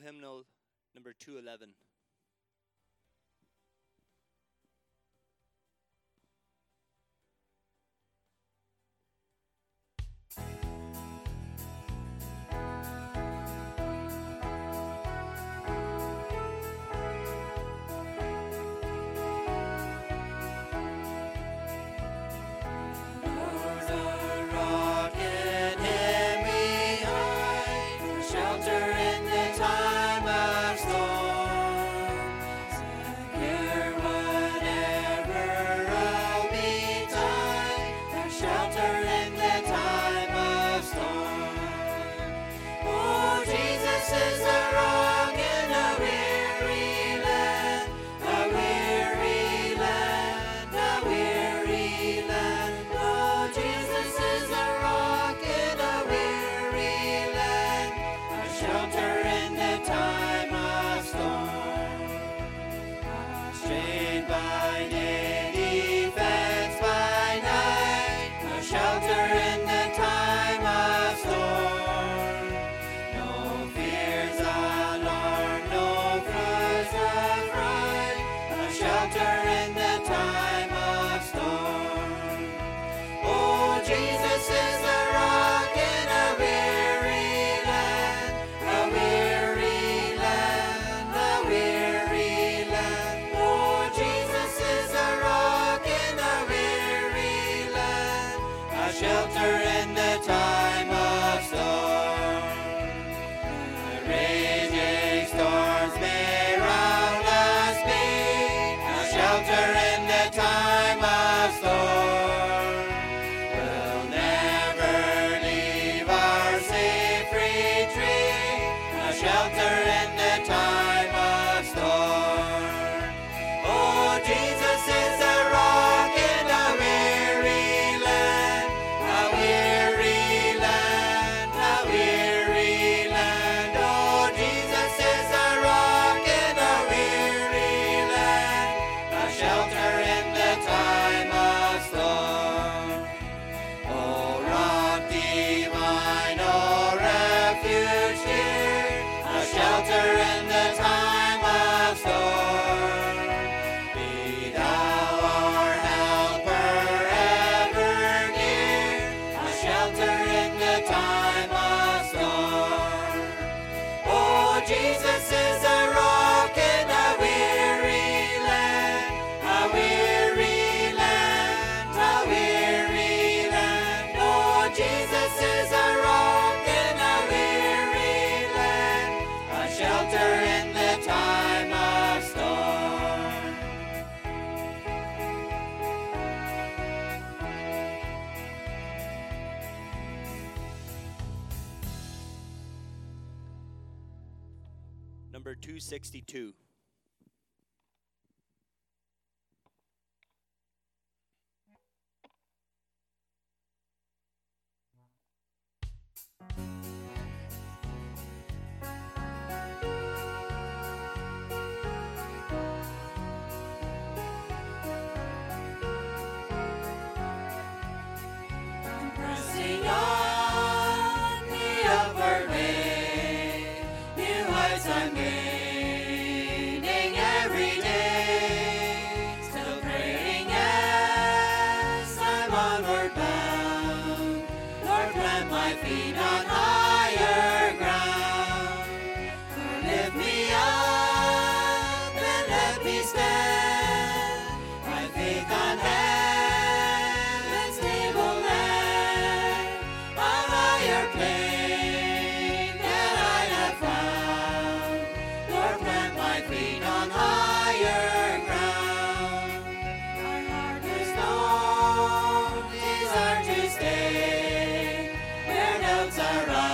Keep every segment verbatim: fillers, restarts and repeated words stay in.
hymnal number two eleven. Number two sixty-two. Desire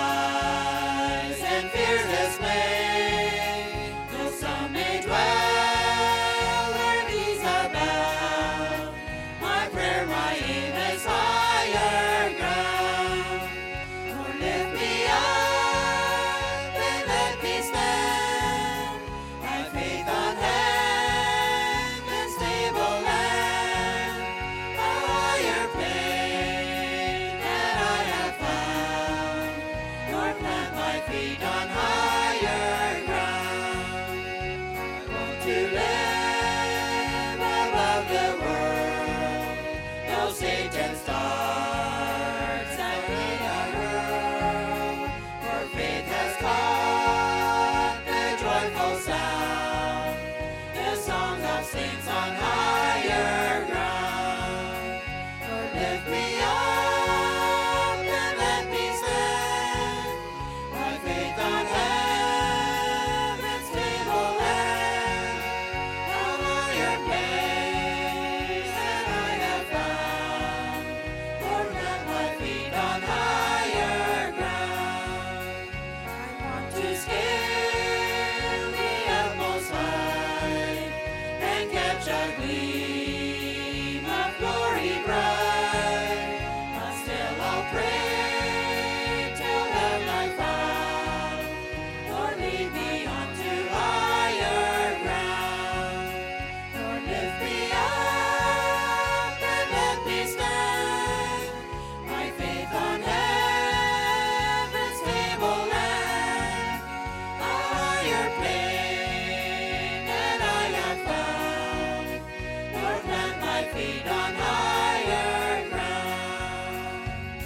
Satan starts and we are hurled, for faith has caught the joyful sound, the songs of saints on higher ground. Lord, lift me up and let me stand, my faith on heaven's tableland, a higher place than I have found. Lord, plant my feet on higher ground. I want to scale the utmost height and catch a gleam of glory bright. But still I'll pray till heaven I found. Lord, lead me on to higher ground. Lord, lift me up and let me stand, my faith on heaven's tableland, a higher plane than I have found. Lord, plant my feet on higher ground.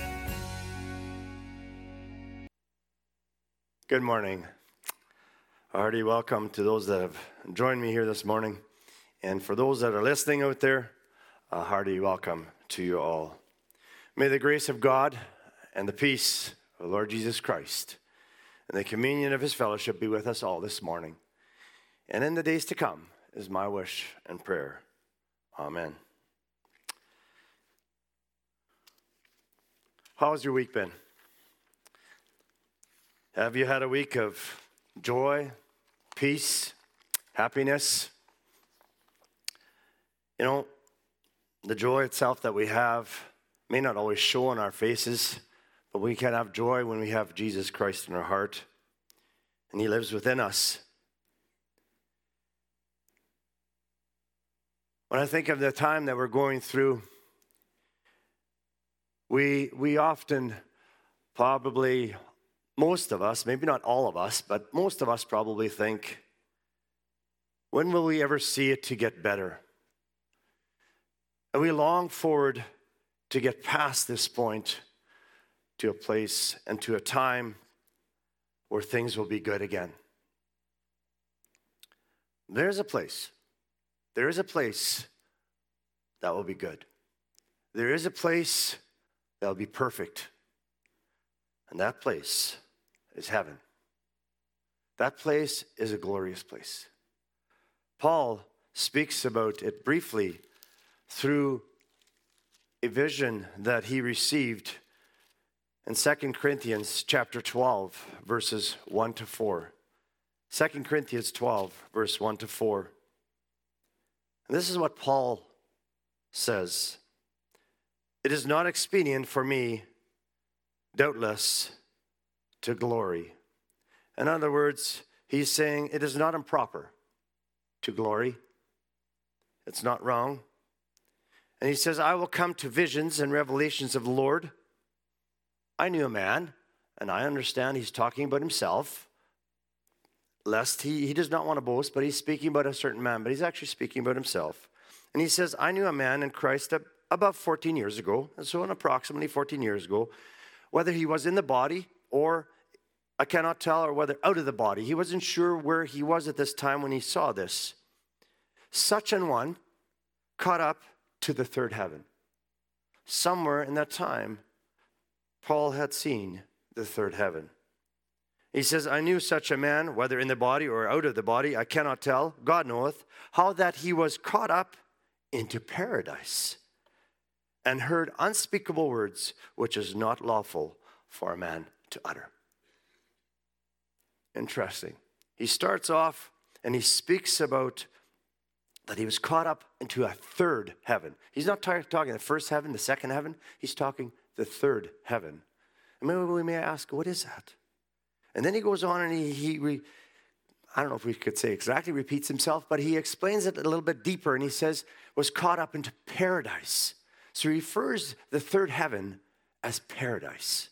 Good morning. A hearty welcome to those that have joined me here this morning. And for those that are listening out there, a hearty welcome to you all. May the grace of God and the peace of the Lord Jesus Christ and the communion of his fellowship be with us all this morning. And in the days to come is my wish and prayer. Amen. How's your week been? Have you had a week of joy, peace, happiness? You know, the joy itself that we have may not always show on our faces, but we can have joy when we have Jesus Christ in our heart, and he lives within us. When I think of the time that we're going through, we we often probably, most of us, maybe not all of us, but most of us probably think, when will we ever see it to get better? And we long forward to get past this point to a place and to a time where things will be good again. There's a place. There is a place that will be good. There is a place that will be perfect. And that place is heaven. That place is a glorious place. Paul speaks about it briefly through a vision that he received in Second Corinthians chapter twelve, verses one to four. Second Corinthians twelve, verse one to four. And this is what Paul says. It is not expedient for me, doubtless, to glory. In other words, he's saying it is not improper to glory. It's not wrong. And he says, I will come to visions and revelations of the Lord. I knew a man, and I understand he's talking about himself, lest he, he does not want to boast, but he's speaking about a certain man, but he's actually speaking about himself. And he says, I knew a man in Christ about fourteen years ago, and so approximately fourteen years ago, whether he was in the body or I cannot tell, or whether out of the body. He wasn't sure where he was at this time when he saw this. Such an one caught up to the third heaven. Somewhere in that time, Paul had seen the third heaven. He says, I knew such a man, whether in the body or out of the body, I cannot tell, God knoweth, how that he was caught up into paradise and heard unspeakable words, which is not lawful for a man to utter. Interesting. He starts off and he speaks about that he was caught up into a third heaven. He's not t- talking the first heaven, the second heaven. He's talking the third heaven. And maybe we may ask, what is that? And then he goes on and he, he re, I don't know if we could say exactly repeats himself, but he explains it a little bit deeper. And he says, was caught up into paradise. So he refers the third heaven as paradise.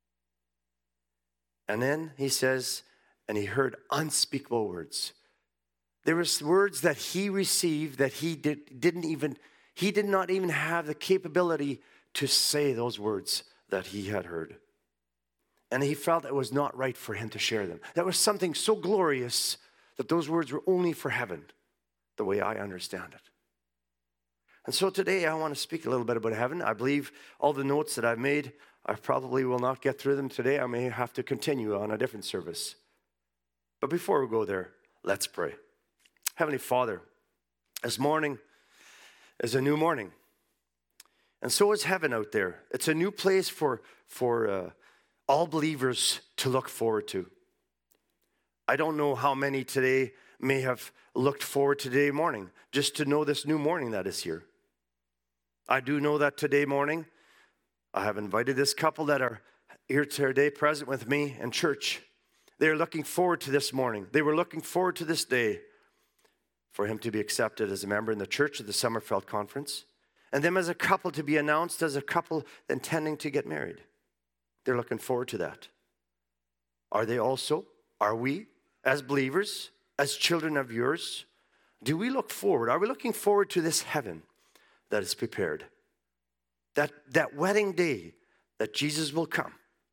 And then he says, and he heard unspeakable words. There was words that he received that he did, didn't even, he did not even have the capability to say those words that he had heard. And he felt it was not right for him to share them. That was something so glorious that those words were only for heaven, the way I understand it. And so today I want to speak a little bit about heaven. I believe all the notes that I've made, I probably will not get through them today. I may have to continue on a different service. But before we go there, let's pray. Heavenly Father, this morning is a new morning. And so is heaven out there. It's a new place for, for uh, all believers to look forward to. I don't know how many today may have looked forward to today morning, just to know this new morning that is here. I do know that today morning, I have invited this couple that are here today present with me in church. They're looking forward to this morning. They were looking forward to this day for him to be accepted as a member in the church of the Summerfeld Conference, and them as a couple to be announced as a couple intending to get married. They're looking forward to that. Are they also? Are we, as believers, as children of yours, do we look forward? Are we looking forward to this heaven that is prepared? That, that wedding day that Jesus will come.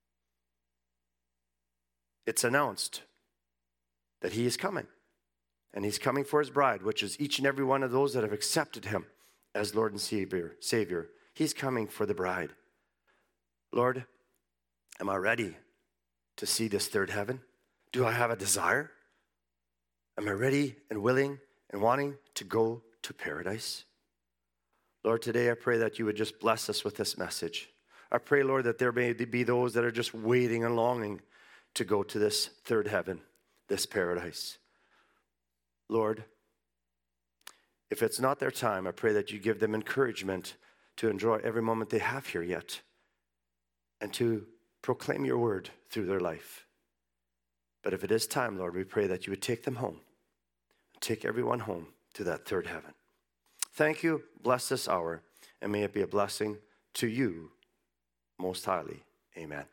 It's announced that he is coming. And he's coming for his bride, which is each and every one of those that have accepted him as Lord and Savior. Savior. He's coming for the bride. Lord, am I ready to see this third heaven? Do I have a desire? Am I ready and willing and wanting to go to paradise? Lord, today I pray that you would just bless us with this message. I pray, Lord, that there may be those that are just waiting and longing to go to this third heaven, this paradise. Lord, if it's not their time, I pray that you give them encouragement to enjoy every moment they have here yet and to proclaim your word through their life. But if it is time, Lord, we pray that you would take them home, take everyone home to that third heaven. Thank you. Bless this hour, and may it be a blessing to you most highly. Amen.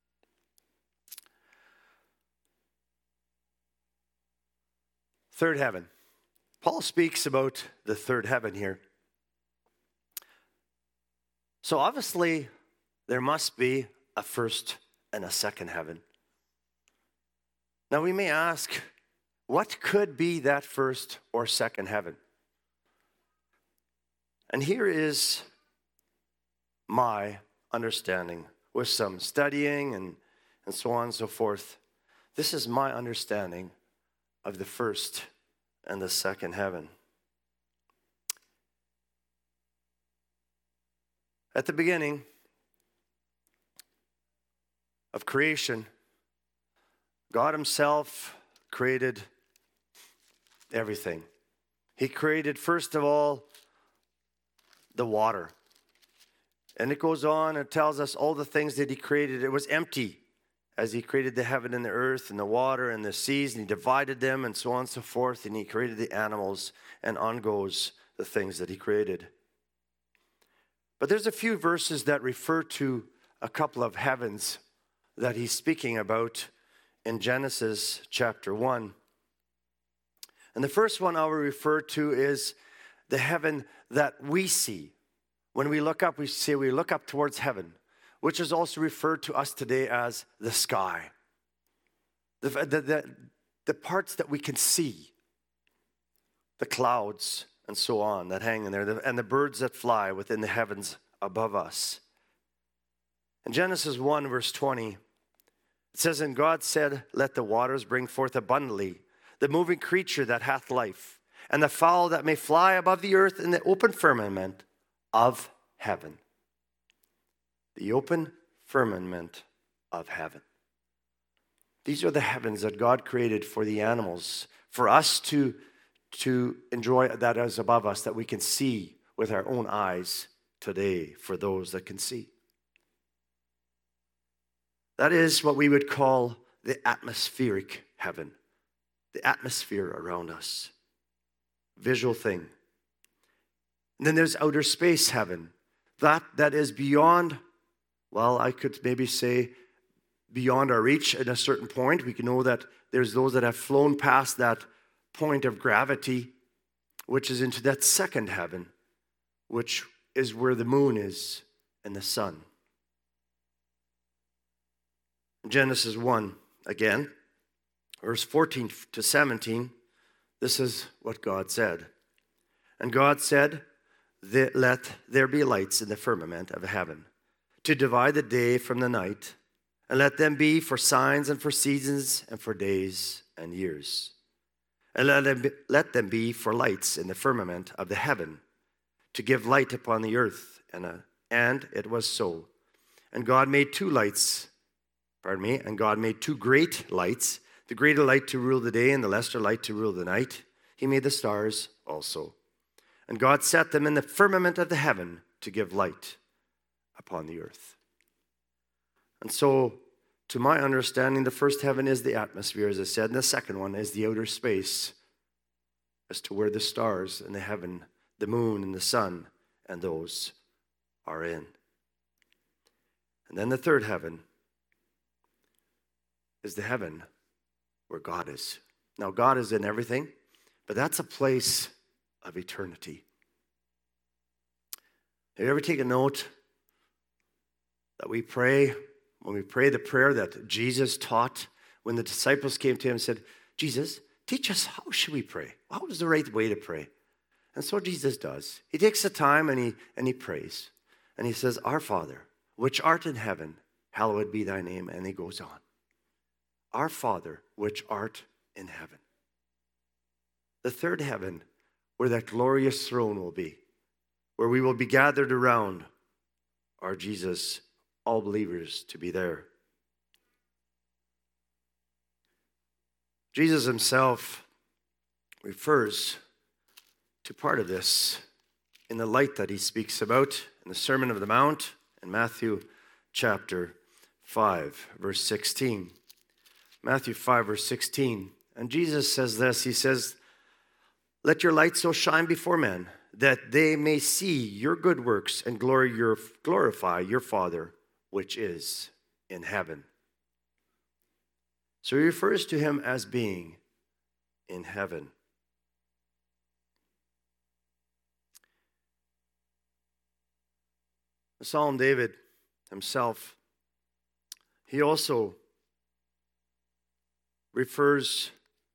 Third heaven. Paul speaks about the third heaven here. So obviously, there must be a first and a second heaven. Now we may ask, what could be that first or second heaven? And here is my understanding with some studying and, and so on and so forth. This is my understanding of the first and the second heaven. At the beginning of creation, God himself created everything. He created, first of all, the water. And it goes on and tells us all the things that he created. It was empty as he created the heaven and the earth and the water and the seas, and he divided them and so on and so forth, and he created the animals, and on goes the things that he created. But there's a few verses that refer to a couple of heavens that he's speaking about in Genesis chapter one. And the first one I will refer to is the heaven that we see. When we look up, we say we look up towards heaven, which is also referred to us today as the sky. The, the, the, the parts that we can see, the clouds and so on that hang in there, and the birds that fly within the heavens above us. In Genesis one, verse twenty, it says, "And God said, let the waters bring forth abundantly the moving creature that hath life, and the fowl that may fly above the earth in the open firmament of heaven." The open firmament of heaven. These are the heavens that God created for the animals, for us to, to enjoy that as above us, that we can see with our own eyes today, for those that can see. That is what we would call the atmospheric heaven, the atmosphere around us, visual thing. And then there's outer space heaven, that that is beyond, well, I could maybe say beyond our reach at a certain point. We can know that there's those that have flown past that point of gravity, which is into that second heaven, which is where the moon is and the sun. Genesis one, again, verse fourteen to seventeen, this is what God said. And God said, let there be lights in the firmament of heaven, to divide the day from the night, and let them be for signs and for seasons and for days and years. And let them be, let them be for lights in the firmament of the heaven, to give light upon the earth. And, uh, and it was so. And God made two lights, pardon me, and God made two great lights, the greater light to rule the day and the lesser light to rule the night. He made the stars also. And God set them in the firmament of the heaven to give light upon the earth. And so, to my understanding, the first heaven is the atmosphere, as I said, and the second one is the outer space, as to where the stars in the heaven, the moon and the sun, and those are in. And then the third heaven is the heaven where God is. Now, God is in everything, but that's a place of eternity. Have you ever taken note that we pray, when we pray the prayer that Jesus taught when the disciples came to him and said, Jesus, teach us how should we pray? What was the right way to pray? And so Jesus does. He takes the time and he, and he prays. And he says, Our Father, which art in heaven, hallowed be thy name. And he goes on. Our Father, which art in heaven. The third heaven, where that glorious throne will be, where we will be gathered around our Jesus, all believers to be there. Jesus himself refers to part of this in the light that he speaks about in the Sermon on the Mount in Matthew chapter five, verse sixteen. Matthew five, verse sixteen. And Jesus says this, he says, let your light so shine before men that they may see your good works and glory your, glorify your Father which is in heaven. So he refers to him as being in heaven. The Psalm David himself, he also refers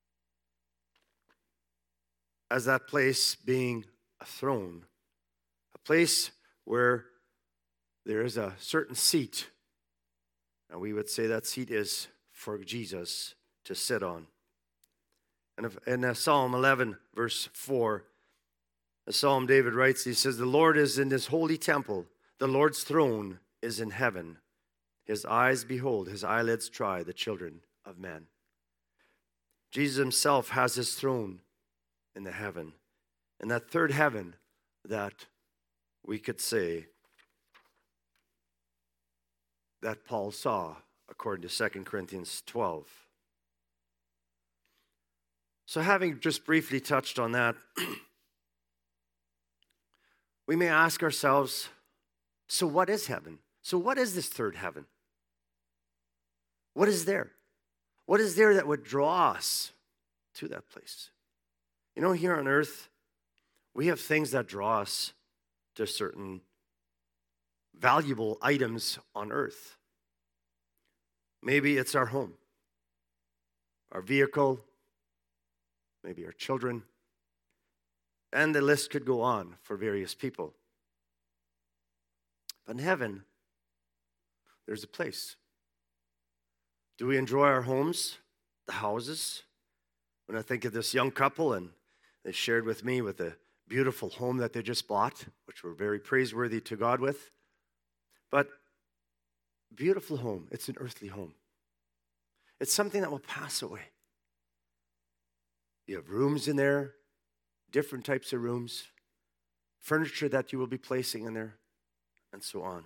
as that place being a throne, a place where there is a certain seat, and we would say that seat is for Jesus to sit on. And if, in Psalm eleven, verse four, the Psalm David writes, he says, the Lord is in his holy temple. The Lord's throne is in heaven. His eyes behold, his eyelids try the children of men. Jesus himself has his throne in the heaven. And that third heaven that we could say that Paul saw according to Second Corinthians twelve. So having just briefly touched on that, we may ask ourselves, so what is heaven? So what is this third heaven? What is there? What is there that would draw us to that place? You know, here on earth, we have things that draw us to certain valuable items on earth. Maybe it's our home, our vehicle, maybe our children, and the list could go on for various people. But in heaven, there's a place. Do we enjoy our homes, the houses? When I think of this young couple, and they shared with me with a beautiful home that they just bought, which we're very praiseworthy to God with. But beautiful home, it's an earthly home. It's something that will pass away. You have rooms in there, different types of rooms, furniture that you will be placing in there, and so on.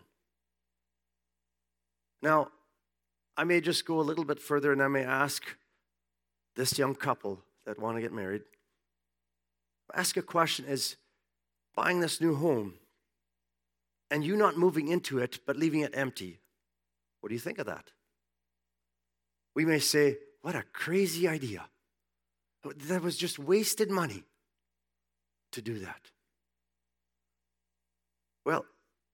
Now, I may just go a little bit further and I may ask this young couple that want to get married, ask a question, is buying this new home and you not moving into it but leaving it empty, what do you think of that? We may say, what a crazy idea. That was just wasted money to do that. Well,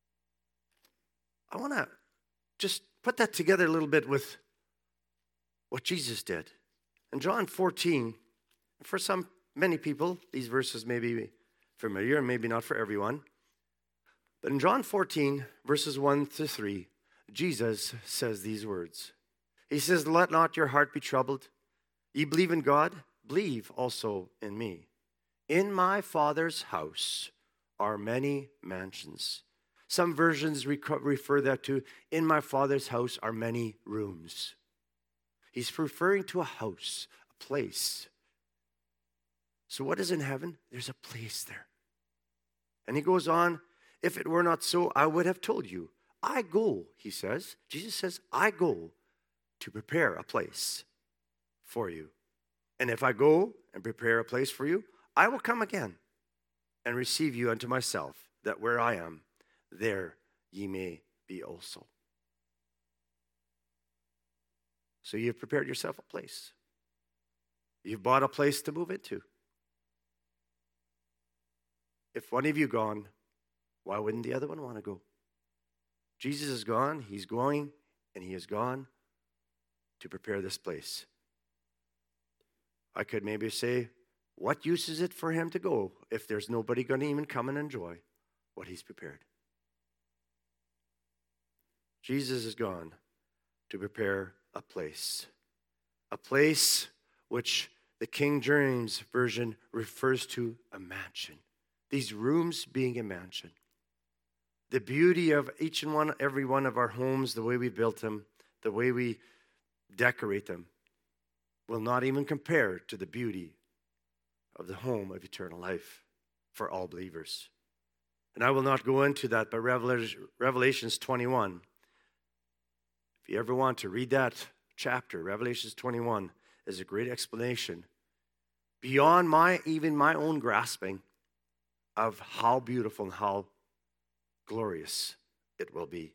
I want to just put that together a little bit with what Jesus did. In John fourteen, for some, many people, these verses may be familiar and maybe not for everyone. But in John fourteen, verses one to three, Jesus says these words. He says, "Let not your heart be troubled. Ye believe in God, believe also in me. In my Father's house are many mansions." Some versions refer that to, in my Father's house are many rooms. He's referring to a house, a place. So what is in heaven? There's a place there. And he goes on, if it were not so, I would have told you. I go, he says. Jesus says, I go to prepare a place for you. And if I go and prepare a place for you, I will come again and receive you unto myself, that where I am, there ye may be also. So you've prepared yourself a place. You've bought a place to move into. If one of you gone, why wouldn't the other one want to go? Jesus is gone, he's going, and he is gone to prepare this place. I could maybe say, what use is it for him to go if there's nobody going to even come and enjoy what he's prepared? Jesus is gone to prepare a place. A place which the King James Version refers to a mansion. These rooms being a mansion. The beauty of each and one, every one of our homes, the way we built them, the way we decorate them, will not even compare to the beauty of the home of eternal life for all believers. And I will not go into that, but Revelations twenty-one, if you ever want to read that chapter, Revelations twenty-one is a great explanation beyond my, even my own grasping of how beautiful and how glorious it will be.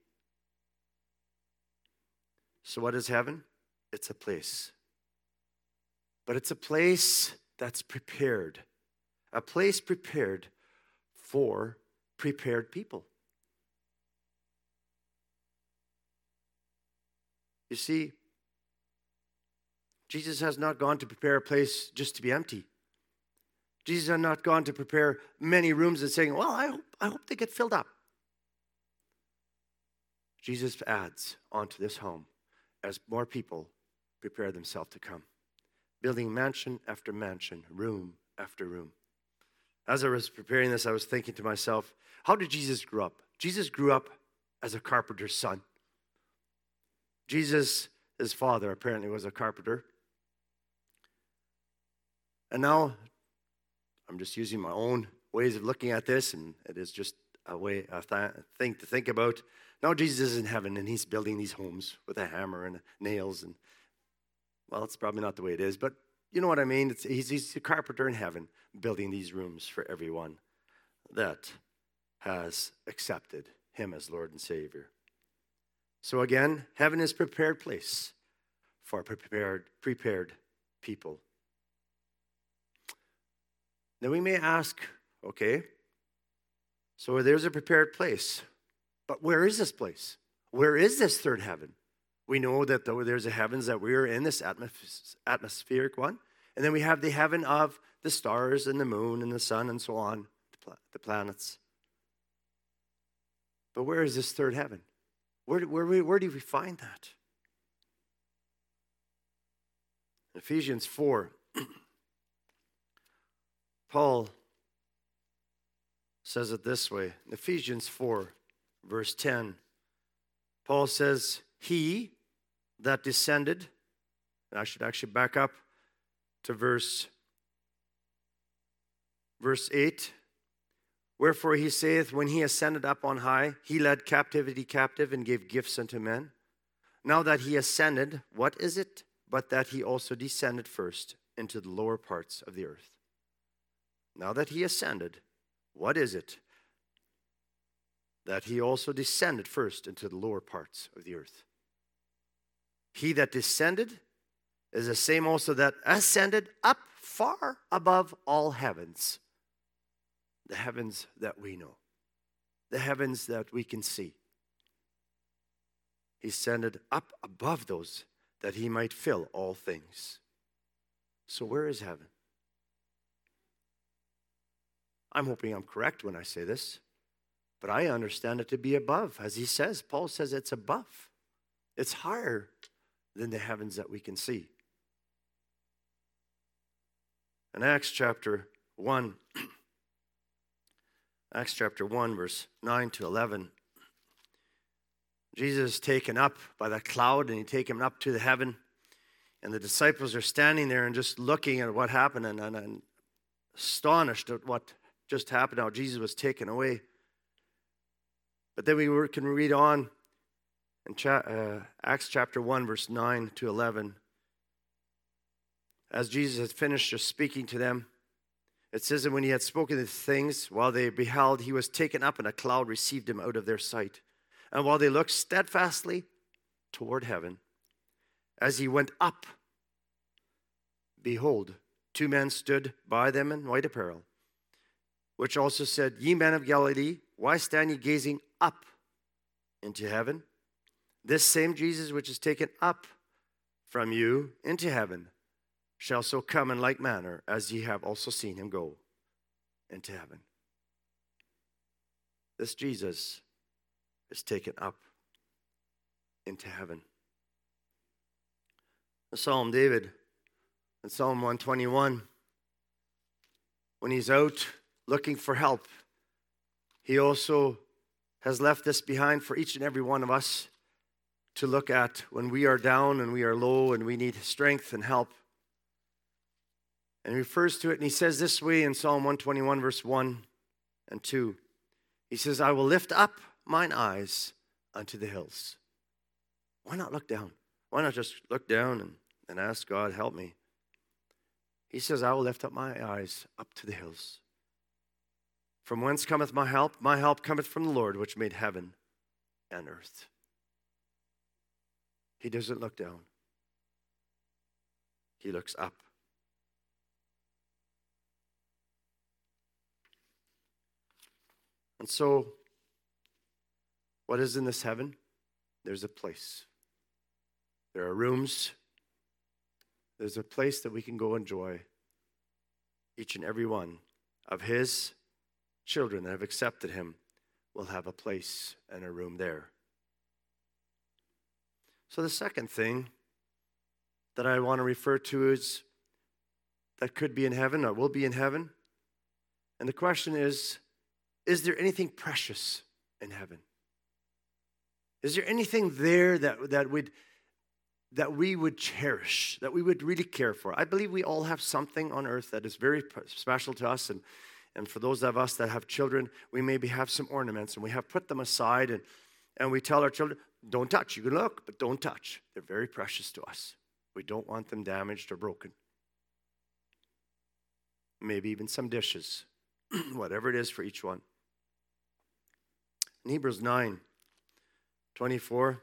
So what is heaven? It's a place. But it's a place that's prepared. A place prepared for prepared people. You see, Jesus has not gone to prepare a place just to be empty. Jesus has not gone to prepare many rooms and saying, well, I hope, I hope they get filled up. Jesus adds onto this home as more people prepare themselves to come, building mansion after mansion, room after room. As I was preparing this, I was thinking to myself, how did Jesus grow up? Jesus grew up as a carpenter's son. Jesus, his father, apparently was a carpenter. And now, I'm just using my own ways of looking at this, and it is just a way, a th- thing to think about. Now Jesus is in heaven, and he's building these homes with a hammer and nails, and, well, it's probably not the way it is, but you know what I mean? It's, he's, he's a carpenter in heaven, building these rooms for everyone that has accepted him as Lord and Savior. So again, heaven is a prepared place for prepared, prepared people. Now we may ask, okay, so there's a prepared place, but where is this place? Where is this third heaven? We know that there's a heavens that we're in, this atmospheric one, and then we have the heaven of the stars and the moon and the sun and so on, the planets. But where is this third heaven? Where, where, where do we find that? Ephesians four. Paul says it this way. In Ephesians four, verse ten. Paul says, he that descended, and I should actually back up to verse, verse eight. Wherefore he saith, when he ascended up on high, he led captivity captive and gave gifts unto men. Now that he ascended, what is it? But that he also descended first into the lower parts of the earth. Now that he ascended, what is it? That he also descended first into the lower parts of the earth. He that descended is the same also that ascended up far above all heavens. The heavens that we know. the heavens that we can see. He ascended up above those that he might fill all things. So where is heaven? I'm hoping I'm correct when I say this, but I understand it to be above. As he says, Paul says it's above. It's higher than the heavens that we can see. In Acts chapter one, Acts chapter one, verse nine to eleven, Jesus is taken up by that cloud, and he take him up to the heaven. And the disciples are standing there and just looking at what happened and, and, and astonished at what just happened, how Jesus was taken away. But then we were, can read on in cha- uh, Acts chapter one, verse nine to eleven. As Jesus had finished just speaking to them, it says that when he had spoken these things, while they beheld, he was taken up, and a cloud received him out of their sight. And while they looked steadfastly toward heaven, as he went up, behold, two men stood by them in white apparel, which also said, Ye men of Galilee, why stand ye gazing up into heaven? This same Jesus which is taken up from you into heaven shall so come in like manner as ye have also seen him go into heaven. This Jesus is taken up into heaven. The Psalm David in Psalm one twenty-one, when he's out looking for help, he also has left this behind for each and every one of us to look at when we are down and we are low and we need strength and help. And he refers to it, and he says this way in Psalm one twenty-one, verse one and two. He says, I will lift up mine eyes unto the hills. Why not look down? Why not just look down and, and ask God, help me? He says, I will lift up my eyes up to the hills. From whence cometh my help? My help cometh from the Lord, which made heaven and earth. He doesn't look down. He looks up. And so, what is in this heaven? There's a place. There are rooms. There's a place that we can go enjoy. Each and every one of his children that have accepted him will have a place and a room there. So the second thing that I want to refer to is that could be in heaven or will be in heaven. And the question is, is there anything precious in heaven? Is there anything there that, that, would, that we would cherish, that we would really care for? I believe we all have something on earth that is very special to us. And, and for those of us that have children, we maybe have some ornaments and we have put them aside. And, and we tell our children, don't touch. You can look, but don't touch. They're very precious to us. We don't want them damaged or broken. Maybe even some dishes, whatever it is for each one. In Hebrews nine twenty-four,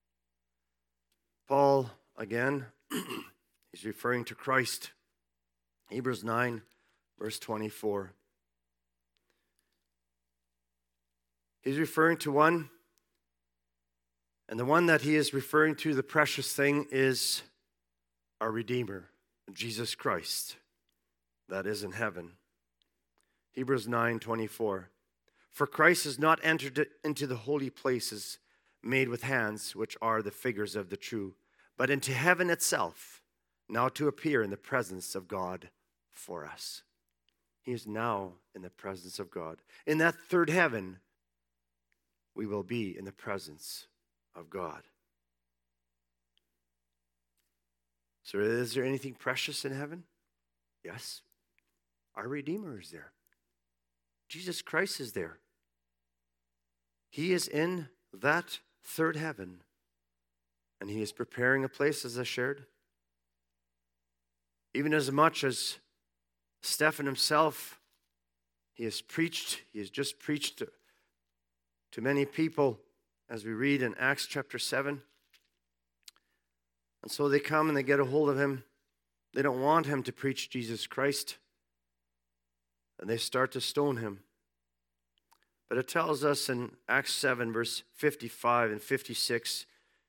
Paul, again, he's referring to Christ. Hebrews nine, verse twenty-four. He's referring to one, and the one that he is referring to, the precious thing, is our Redeemer, Jesus Christ, that is in heaven. Hebrews nine twenty-four. For Christ has not entered into the holy places made with hands, which are the figures of the true, but into heaven itself, now to appear in the presence of God for us. He is now in the presence of God. In that third heaven, we will be in the presence of God. So is there anything precious in heaven? Yes. Our Redeemer is there. Jesus Christ is there. He is in that third heaven, and he is preparing a place, as I shared. Even as much as Stephen himself, he has preached, he has just preached to, to many people, as we read in Acts chapter seven. And so they come and they get a hold of him. They don't want him to preach Jesus Christ. And they start to stone him. But it tells us in Acts seven, verse fifty-five and fifty-six,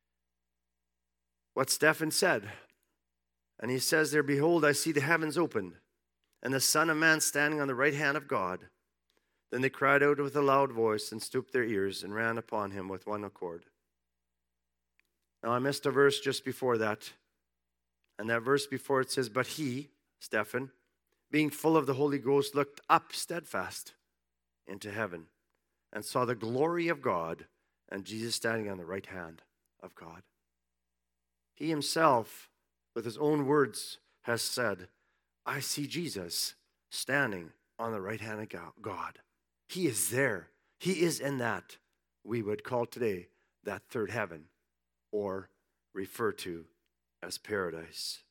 what Stephen said. And he says there, "Behold, I see the heavens opened, and the Son of Man standing on the right hand of God." Then they cried out with a loud voice and stooped their ears and ran upon him with one accord. Now I missed a verse just before that. And that verse before it says, "But he," Stephen, "being full of the Holy Ghost, looked up steadfast into heaven and saw the glory of God and Jesus standing on the right hand of God." He himself, with his own words, has said, "I see Jesus standing on the right hand of God." He is there. He is in that we would call today that third heaven, or refer to as paradise.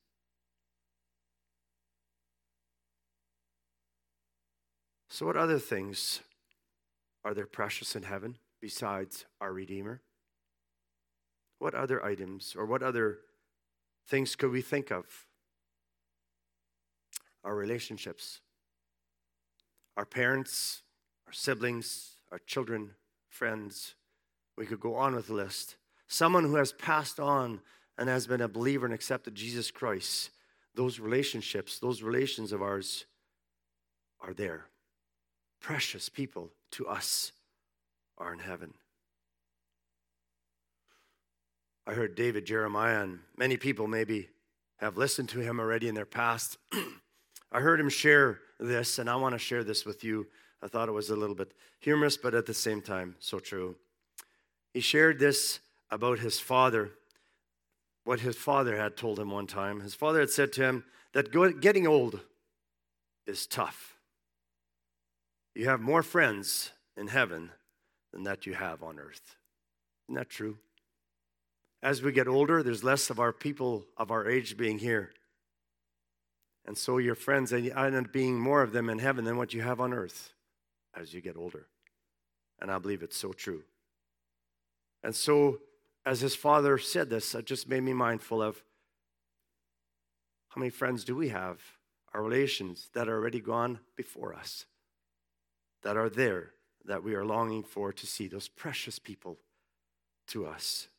So what other things are there precious in heaven besides our Redeemer? What other items or what other things could we think of? Our relationships, our parents, our siblings, our children, friends. We could go on with the list. Someone who has passed on and has been a believer and accepted Jesus Christ. Those relationships, those relations of ours are there. Precious people to us are in heaven. I heard David Jeremiah, and many people maybe have listened to him already in their past. I heard him share this, and I want to share this with you. I thought it was a little bit humorous, but at the same time, so true. He shared this about his father, what his father had told him one time. His father had said to him that getting old is tough. You have more friends in heaven than that you have on earth. Isn't that true? As we get older, there's less of our people of our age being here. And so your friends end up being more of them in heaven than what you have on earth as you get older. And I believe it's so true. And so, as his father said this, it just made me mindful of how many friends do we have, our relations that are already gone before us, that are there, that we are longing for to see, those precious people to us.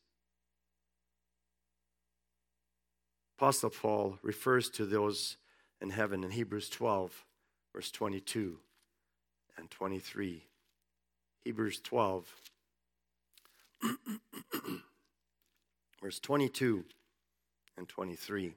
Apostle Paul refers to those in heaven in Hebrews twelve, verse twenty-two and twenty-three. Hebrews twelve, verse twenty-two and twenty-three.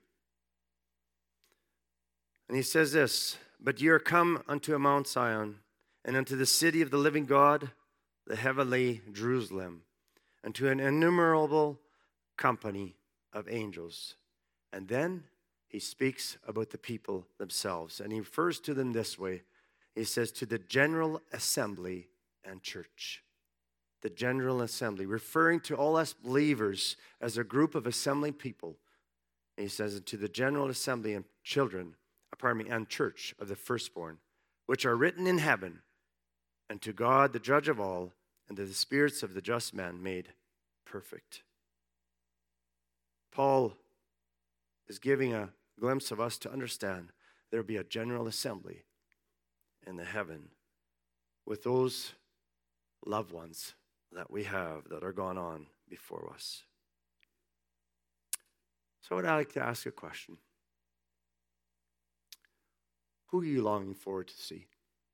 And he says this, "But ye are come unto a Mount Zion, and unto the city of the living God, the heavenly Jerusalem, and to an innumerable company of angels." And then he speaks about the people themselves, and he refers to them this way. He says, "To the general assembly and church." The general assembly, referring to all us believers as a group of assembling people. And he says, "To the general assembly and children, pardon me, and church of the firstborn, which are written in heaven, and to God, the judge of all, and to the spirits of the just men made perfect." Paul is giving a glimpse of us to understand there will be a general assembly in the heaven with those loved ones that we have that are gone on before us. So I'd like to ask a question. Who are you longing forward to see?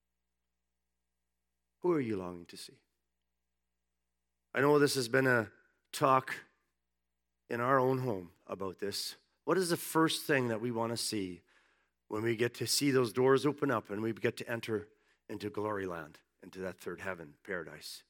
Who are you longing to see? I know this has been a talk in our own home about this. What is the first thing that we want to see when we get to see those doors open up and we get to enter into glory land, into that third heaven, paradise?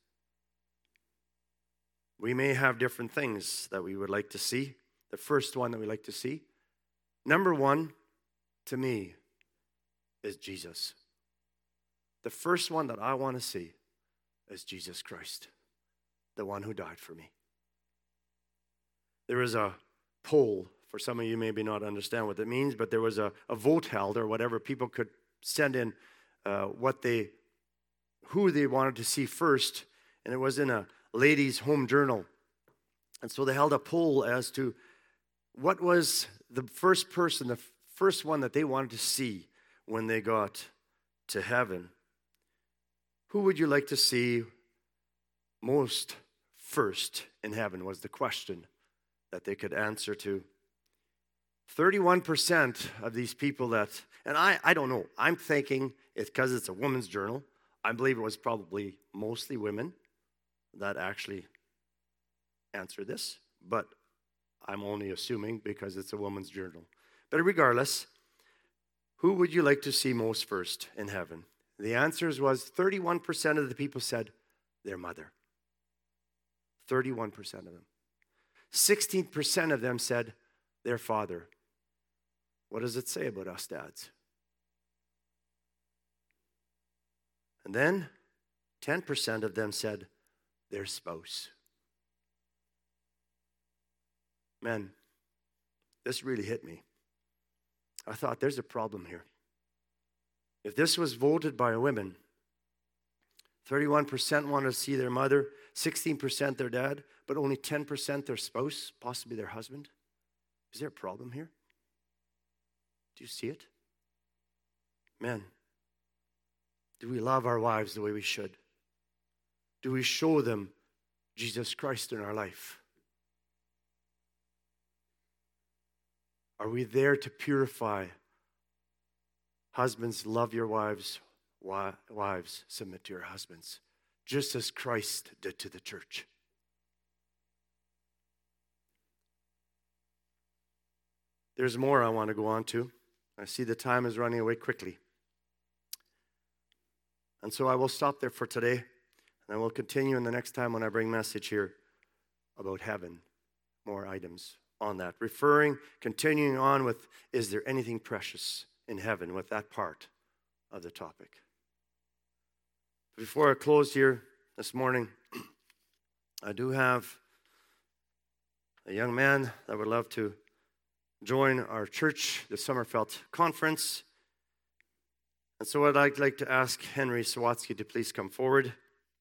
We may have different things that we would like to see. The first one that we like to see, number one, to me, is Jesus. The first one that I want to see is Jesus Christ, the one who died for me. There is a poll. For some of you maybe not understand what that means, but there was a, a vote held or whatever. People could send in uh, what they, who they wanted to see first, and it was in a ladies' home journal. And so they held a poll as to what was the first person, the first one that they wanted to see when they got to heaven. Who would you like to see most first in heaven was the question that they could answer to. thirty-one percent of these people that, and I, I don't know, I'm thinking it's because it's a woman's journal. I believe it was probably mostly women that actually answered this, but I'm only assuming because it's a woman's journal. But regardless, who would you like to see most first in heaven? The answers was thirty-one percent of the people said their mother. thirty-one percent of them. sixteen percent of them said their father. What does it say about us dads? And then ten percent of them said their spouse. Man, this really hit me. I thought there's a problem here. If this was voted by women, thirty-one percent wanted to see their mother, sixteen percent their dad, but only ten percent their spouse, possibly their husband. Is there a problem here? Do you see it? Men, do we love our wives the way we should? Do we show them Jesus Christ in our life? Are we there to purify? Husbands, love your wives. Wives, submit to your husbands, just as Christ did to the church. There's more I want to go on to. I see the time is running away quickly. And so I will stop there for today, and I will continue in the next time when I bring message here about heaven. More items on that. Referring, continuing on with, is there anything precious in heaven, with that part of the topic. Before I close here this morning, I do have a young man that would love to join our church, the Summerfeld Conference. And so I'd like, like to ask Henry Sawatsky to please come forward.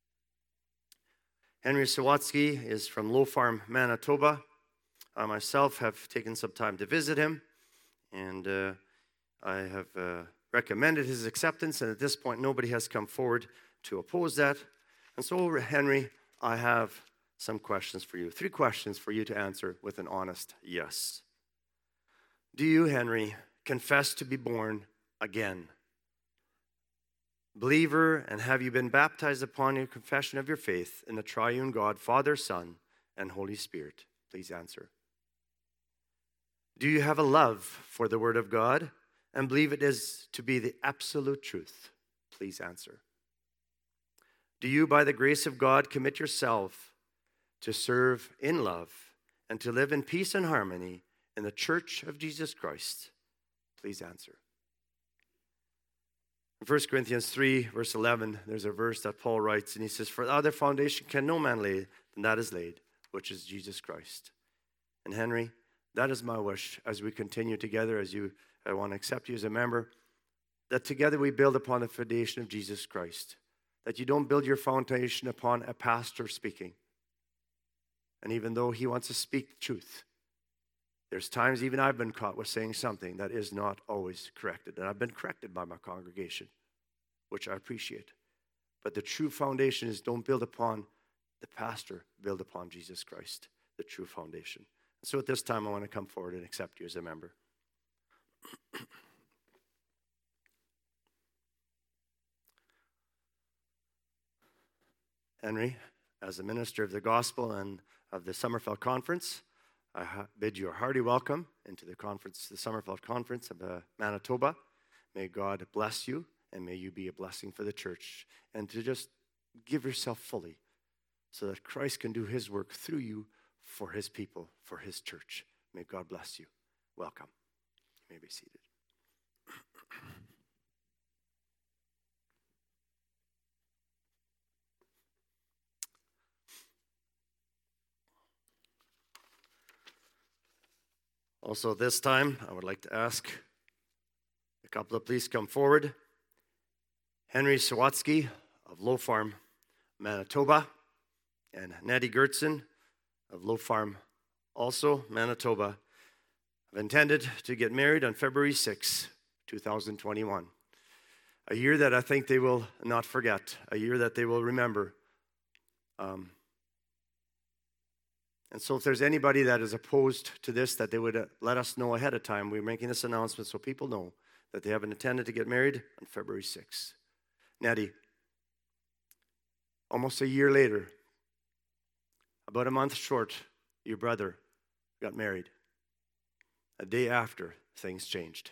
Henry Sawatsky is from Low Farm, Manitoba. I myself have taken some time to visit him, and uh, I have uh, recommended his acceptance, and at this point nobody has come forward to oppose that. And so, Henry, I have some questions for you. Three questions for you to answer with an honest yes. Do you, Henry, confess to be born again? Believer, and have you been baptized upon your confession of your faith in the triune God, Father, Son, and Holy Spirit? Please answer. Do you have a love for the Word of God and believe it is to be the absolute truth? Please answer. Do you, by the grace of God, commit yourself to serve in love and to live in peace and harmony in the Church of Jesus Christ? Please answer. In First Corinthians three, verse eleven, there's a verse that Paul writes, and he says, "For other foundation can no man lay than that is laid, which is Jesus Christ." And Henry, that is my wish as we continue together, as you, I want to accept you as a member, that together we build upon the foundation of Jesus Christ. That you don't build your foundation upon a pastor speaking. And even though he wants to speak the truth, there's times even I've been caught with saying something that is not always corrected. And I've been corrected by my congregation, which I appreciate. But the true foundation is don't build upon the pastor, build upon Jesus Christ, the true foundation. So at this time, I want to come forward and accept you as a member. Henry, as a minister of the gospel and of the Summerfeld Conference, I bid you a hearty welcome into the conference, the Summerfeld Conference of uh, Manitoba. May God bless you, and may you be a blessing for the church, and to just give yourself fully so that Christ can do his work through you for his people, for his church. May God bless you. Welcome. You may be seated. Also this time, I would like to ask a couple of please come forward. Henry Sawatsky of Low Farm, Manitoba, and Nettie Gertson of Low Farm, also Manitoba, have intended to get married on February sixth, two thousand twenty-one. A year that I think they will not forget, a year that they will remember. Um, and so if there's anybody that is opposed to this, that they would uh, let us know ahead of time. We're making this announcement so people know that they haven't intended to get married on February sixth. Nettie, almost a year later, about a month short, your brother got married. A day after, things changed.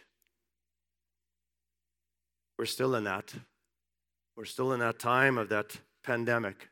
We're still in that. We're still in that time of that pandemic.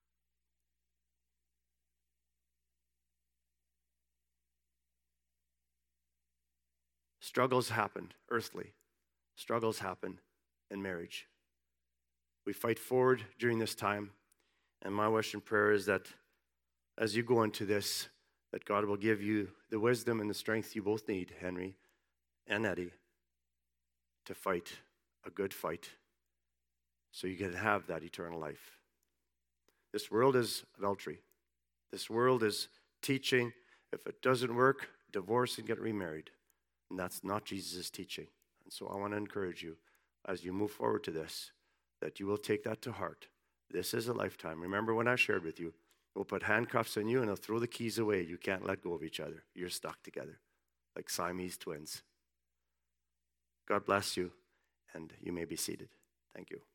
Struggles happen, earthly. Struggles happen in marriage. We fight forward during this time. And my wish and prayer is that as you go into this, that God will give you the wisdom and the strength you both need, Henry and Eddie, to fight a good fight so you can have that eternal life. This world is adultery. This world is teaching, if it doesn't work, divorce and get remarried. And that's not Jesus' teaching. And so I want to encourage you, as you move forward to this, that you will take that to heart. This is a lifetime. Remember when I shared with you, we'll put handcuffs on you and they'll throw the keys away. You can't let go of each other. You're stuck together like Siamese twins. God bless you, and you may be seated. Thank you.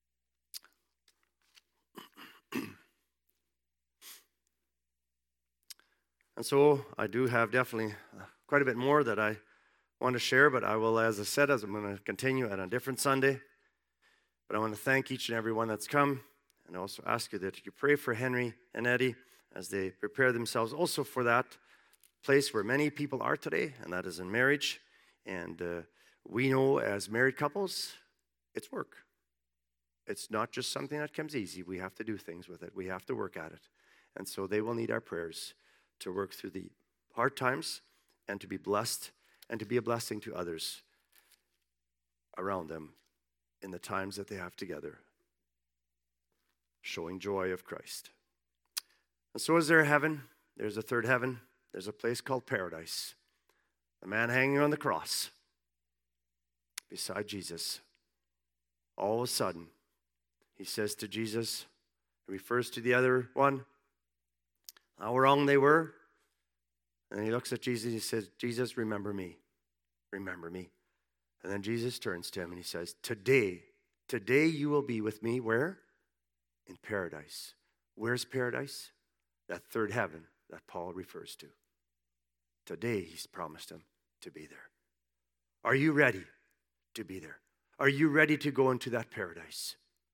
And so I do have definitely quite a bit more that I want to share, but I will, as I said, as I'm going to continue at a different Sunday. But I want to thank each and every one that's come, and also ask you that you pray for Henry and Eddie as they prepare themselves also for that place where many people are today, and that is in marriage. And uh, we know as married couples, it's work. It's not just something that comes easy. We have to do things with it. We have to work at it. And so they will need our prayers to work through the hard times and to be blessed and to be a blessing to others around them in the times that they have together, showing joy of Christ. And so is there a heaven? There's a third heaven. There's a place called paradise. The man hanging on the cross beside Jesus. All of a sudden, he says to Jesus, he refers to the other one, how wrong they were. And he looks at Jesus and he says, Jesus, remember me. Remember me. And then Jesus turns to him and he says, today, today you will be with me where? In paradise. Where's paradise? That third heaven that Paul refers to. Today he's promised him to be there. Are you ready to be there? Are you ready to go into that paradise?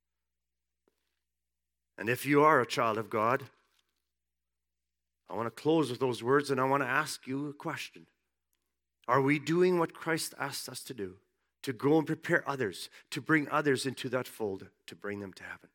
And if you are a child of God, I want to close with those words and I want to ask you a question. Are we doing what Christ asked us to do? To go and prepare others, to bring others into that fold, to bring them to heaven.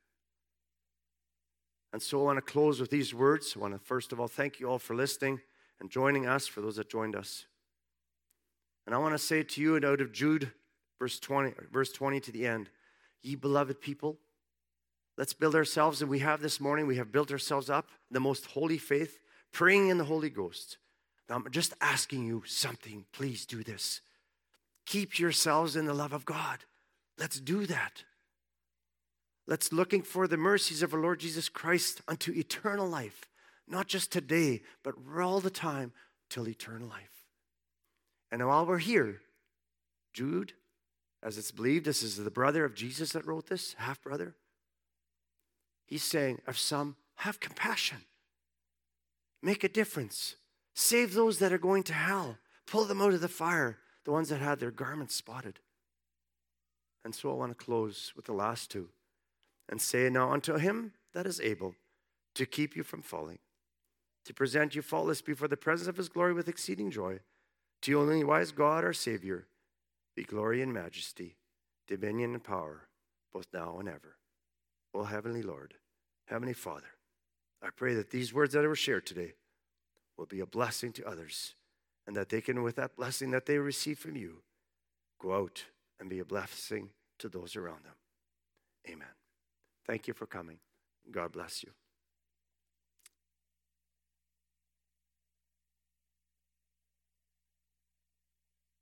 And so I want to close with these words. I want to first of all thank you all for listening and joining us, for those that joined us. And I want to say to you, and out of Jude, verse twenty, verse twenty to the end, ye beloved people, let's build ourselves, and we have this morning, we have built ourselves up in the most holy faith, praying in the Holy Ghost. Now, I'm just asking you something. Please do this. Keep yourselves in the love of God. Let's do that. Let's looking for the mercies of our Lord Jesus Christ unto eternal life. Not just today, but all the time till eternal life. And while we're here, Jude, as it's believed, this is the brother of Jesus that wrote this, half-brother. He's saying, of some, have compassion. Make a difference. Save those that are going to hell. Pull them out of the fire, the ones that had their garments spotted. And so I want to close with the last two and say, now unto him that is able to keep you from falling, to present you faultless before the presence of his glory with exceeding joy, to you only wise God our Savior, be glory and majesty, dominion and power, both now and ever. O Heavenly Lord, Heavenly Father, I pray that these words that were shared today will be a blessing to others, and that they can, with that blessing that they receive from you, go out and be a blessing to those around them. Amen. Thank you for coming. God bless you.